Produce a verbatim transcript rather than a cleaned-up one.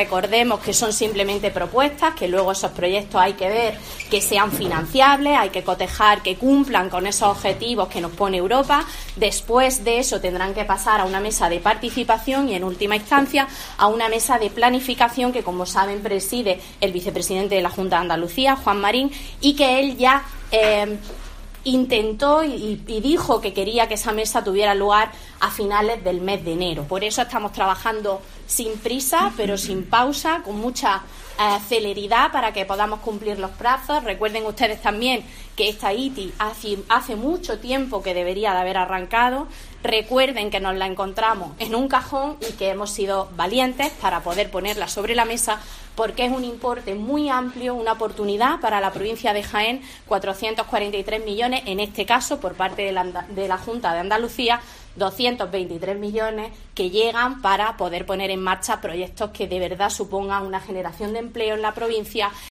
recordemos que son simplemente propuestas, que luego esos proyectos hay que ver que sean financiables, hay que cotejar que cumplan con esos objetivos que nos pone Europa. Después de eso tendrán que pasar a una mesa de participación y, en última instancia, a una mesa de planificación que, como saben, preside el vicepresidente de la Junta de Andalucía, Juan Marín, y que él ya eh, intentó y, y dijo que quería que esa mesa tuviera lugar a finales del mes de enero. Por eso estamos trabajando sin prisa, pero sin pausa, con mucha eh, celeridad para que podamos cumplir los plazos. Recuerden ustedes también que esta I T I hace, hace mucho tiempo que debería de haber arrancado. Recuerden que nos la encontramos en un cajón y que hemos sido valientes para poder ponerla sobre la mesa, porque es un importe muy amplio, una oportunidad para la provincia de Jaén, cuatrocientos cuarenta y tres millones, en este caso por parte de la, de la Junta de Andalucía, doscientos veintitrés millones que llegan para poder poner en marcha proyectos que de verdad supongan una generación de empleo en la provincia